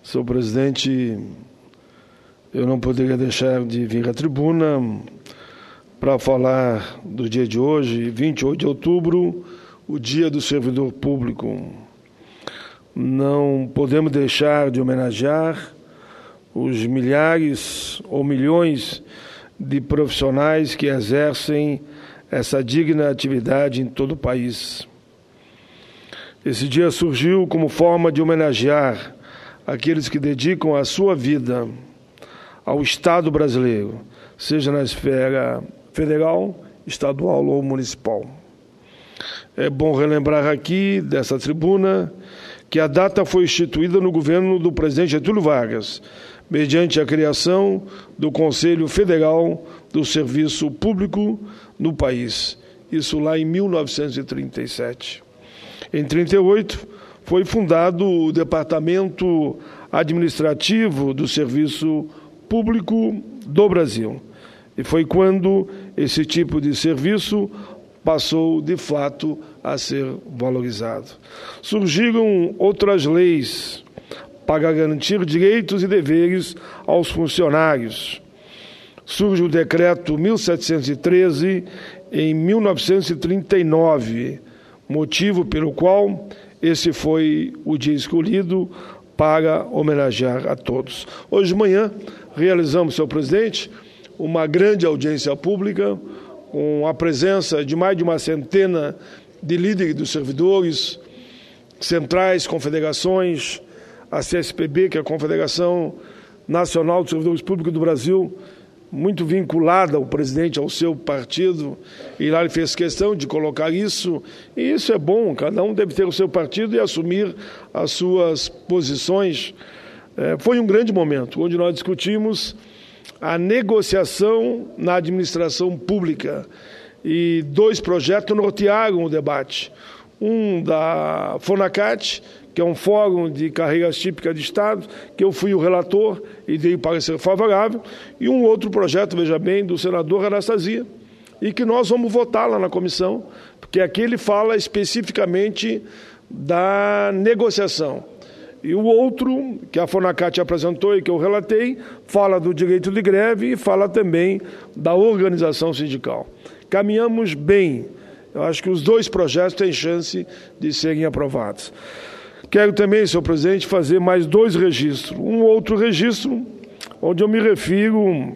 Senhor presidente, eu não poderia deixar de vir à tribuna para falar do dia de hoje, 28 de outubro, o Dia do Servidor Público. Não podemos deixar de homenagear os milhares ou milhões de profissionais que exercem essa digna atividade em todo o país. Esse dia surgiu como forma de homenagear aqueles que dedicam a sua vida ao Estado brasileiro, seja na esfera federal, estadual ou municipal. É bom relembrar aqui, dessa tribuna, que a data foi instituída no governo do presidente Getúlio Vargas, mediante a criação do Conselho Federal do Serviço Público no país. Isso lá em 1937. Em 1938, foi fundado o Departamento Administrativo do Serviço Público do Brasil. E foi quando esse tipo de serviço passou, de fato, a ser valorizado. Surgiram outras leis para garantir direitos e deveres aos funcionários. Surge o Decreto 1713, em 1939, motivo pelo qual esse foi o dia escolhido para homenagear a todos. Hoje de manhã, realizamos, senhor presidente, uma grande audiência pública, com a presença de mais de uma centena de líderes dos servidores, centrais, confederações, a CSPB, que é a Confederação Nacional dos Servidores Públicos do Brasil, muito vinculada ao presidente, ao seu partido, e lá ele fez questão de colocar isso, e isso é bom, cada um deve ter o seu partido e assumir as suas posições. Foi um grande momento, onde nós discutimos a negociação na administração pública, e dois projetos nortearam o debate. Um da FONACAT, que é um fórum de carreiras típicas de Estado, que eu fui o relator e dei parecer favorável, e um outro projeto, veja bem, do senador Anastasia, e que nós vamos votar lá na comissão, porque aqui ele fala especificamente da negociação. E o outro, que a FONACAT apresentou e que eu relatei, fala do direito de greve e fala também da organização sindical. Caminhamos bem. Eu acho que os dois projetos têm chance de serem aprovados. Quero também, senhor presidente, fazer mais dois registros. Um outro registro, onde eu me refiro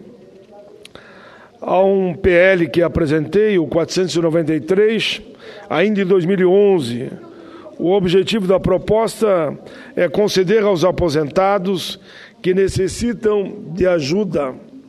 a um PL que apresentei, o 493, ainda em 2011. O objetivo da proposta é conceder aos aposentados que necessitam de ajuda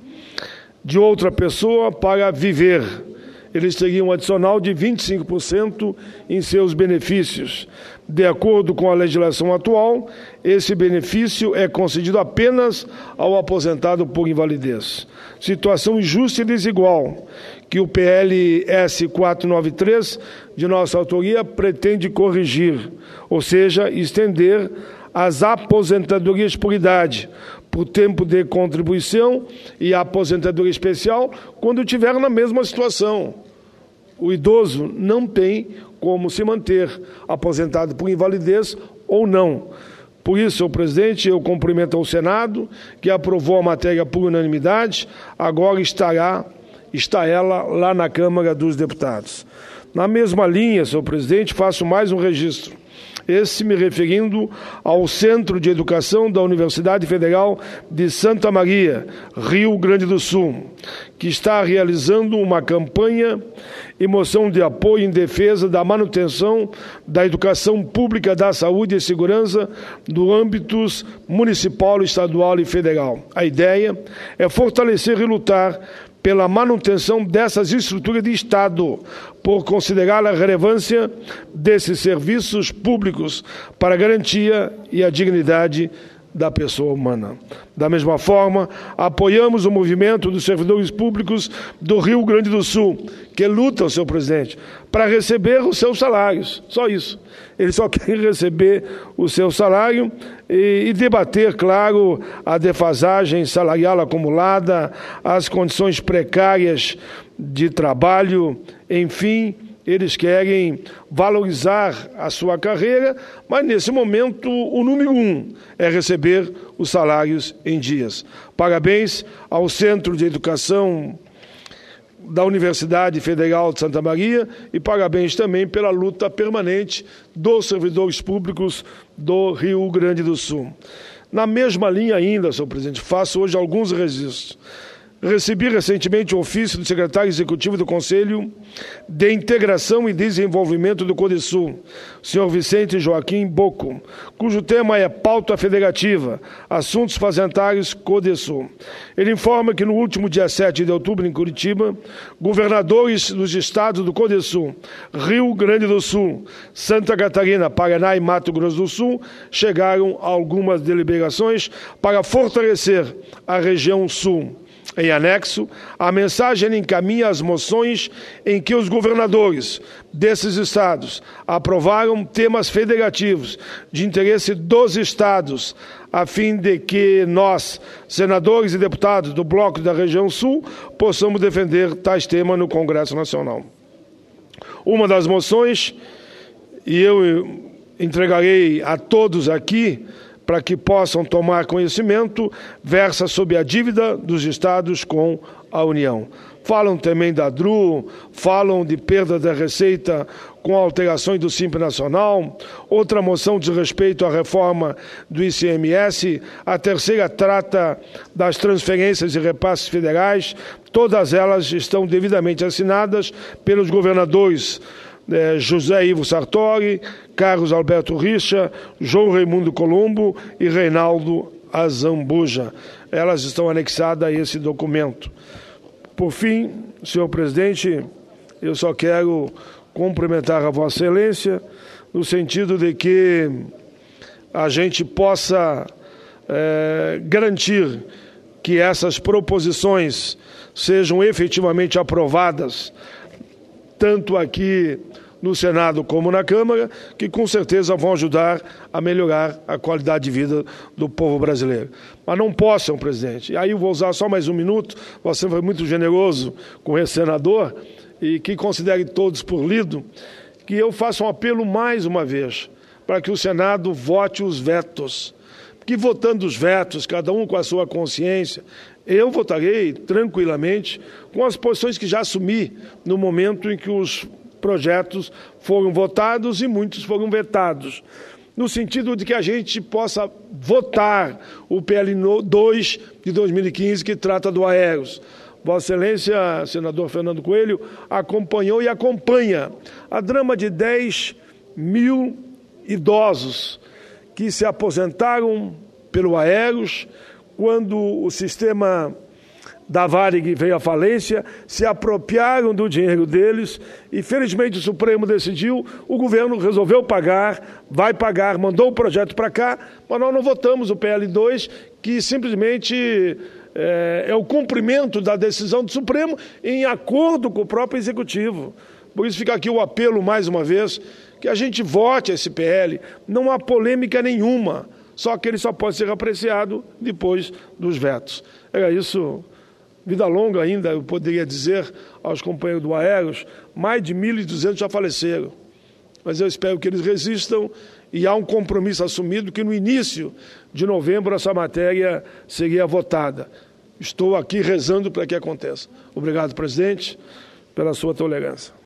de outra pessoa para viver. Eles teriam um adicional de 25% em seus benefícios. De acordo com a legislação atual, esse benefício é concedido apenas ao aposentado por invalidez. Situação injusta e desigual, que o PLS 493, de nossa autoria, pretende corrigir, ou seja, estender as aposentadorias por idade, por tempo de contribuição e a aposentadoria especial, quando estiver na mesma situação. O idoso não tem como se manter aposentado por invalidez ou não. Por isso, senhor presidente, eu cumprimento ao Senado, que aprovou a matéria por unanimidade, agora está ela lá na Câmara dos Deputados. Na mesma linha, senhor presidente, faço mais um registro. Esse me referindo ao Centro de Educação da Universidade Federal de Santa Maria, Rio Grande do Sul, que está realizando uma campanha e moção de apoio em defesa da manutenção da educação pública, da saúde e segurança no âmbitos municipal, estadual e federal. A ideia é fortalecer e lutar pela manutenção dessas estruturas de Estado, por considerar a relevância desses serviços públicos para a garantia e a dignidade da pessoa humana. Da mesma forma, apoiamos o movimento dos servidores públicos do Rio Grande do Sul, que lutam, senhor presidente, para receber os seus salários. Só isso. Eles só querem receber o seu salário e debater, claro, a defasagem salarial acumulada, as condições precárias de trabalho, enfim, eles querem valorizar a sua carreira, mas nesse momento o número 1 é receber os salários em dias. Parabéns ao Centro de Educação da Universidade Federal de Santa Maria e parabéns também pela luta permanente dos servidores públicos do Rio Grande do Sul. Na mesma linha ainda, senhor presidente, faço hoje alguns registros. Recebi recentemente o ofício do secretário executivo do Conselho de Integração e Desenvolvimento do CODESUL, senhor Vicente Joaquim Bocco, cujo tema é Pauta Federativa, Assuntos Fazendários CODESUL. Ele informa que no último dia 7 de outubro, em Curitiba, governadores dos estados do CODESUL, Rio Grande do Sul, Santa Catarina, Paraná e Mato Grosso do Sul, chegaram a algumas deliberações para fortalecer a região sul. Em anexo, a mensagem encaminha as moções em que os governadores desses estados aprovaram temas federativos de interesse dos estados, a fim de que nós, senadores e deputados do Bloco da Região Sul, possamos defender tais temas no Congresso Nacional. Uma das moções, e eu entregarei a todos aqui, para que possam tomar conhecimento, versa sobre a dívida dos estados com a União. Falam também da DRU, falam de perda da receita com alterações do Simples Nacional, outra moção diz respeito à reforma do ICMS, a terceira trata das transferências e repasses federais, todas elas estão devidamente assinadas pelos governadores José Ivo Sartori, Carlos Alberto Richa, João Raimundo Colombo e Reinaldo Azambuja. Elas estão anexadas a esse documento. Por fim, senhor presidente, eu só quero cumprimentar a Vossa Excelência no sentido de que a gente possa garantir que essas proposições sejam efetivamente aprovadas, tanto aqui no Senado como na Câmara, que com certeza vão ajudar a melhorar a qualidade de vida do povo brasileiro. Mas não possam, presidente, e aí eu vou usar só mais um minuto, você foi muito generoso com esse senador, e que considere todos por lido, que eu faça um apelo mais uma vez, para que o Senado vote os vetos, que votando os vetos, cada um com a sua consciência, eu votarei tranquilamente com as posições que já assumi no momento em que os projetos foram votados e muitos foram vetados, no sentido de que a gente possa votar o PL 2 de 2015, que trata do Aeros. Vossa Excelência, senador Fernando Coelho, acompanhou e acompanha a drama de 10 mil idosos que se aposentaram pelo Aeros, quando o sistema da Varig veio à falência, se apropriaram do dinheiro deles e, felizmente, o Supremo decidiu, o governo resolveu pagar, vai pagar, mandou o projeto para cá, mas nós não votamos o PL 2, que simplesmente é o cumprimento da decisão do Supremo em acordo com o próprio Executivo. Por isso fica aqui o apelo, mais uma vez, que a gente vote esse PL, não há polêmica nenhuma, só que ele só pode ser apreciado depois dos vetos. Era isso. Vida longa ainda, eu poderia dizer aos companheiros do Aeros, mais de 1.200 já faleceram. Mas eu espero que eles resistam e há um compromisso assumido que no início de novembro essa matéria seria votada. Estou aqui rezando para que aconteça. Obrigado, presidente, pela sua tolerância.